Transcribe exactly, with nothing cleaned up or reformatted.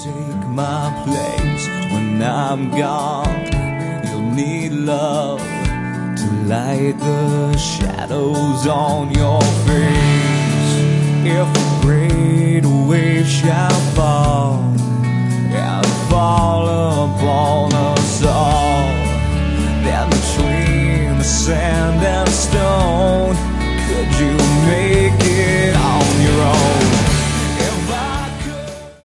take my place when I'm gone. You'll need love to light the shadows on your face. If a great wave shall fall and fall upon us all, then between the sand and stone, could you make it?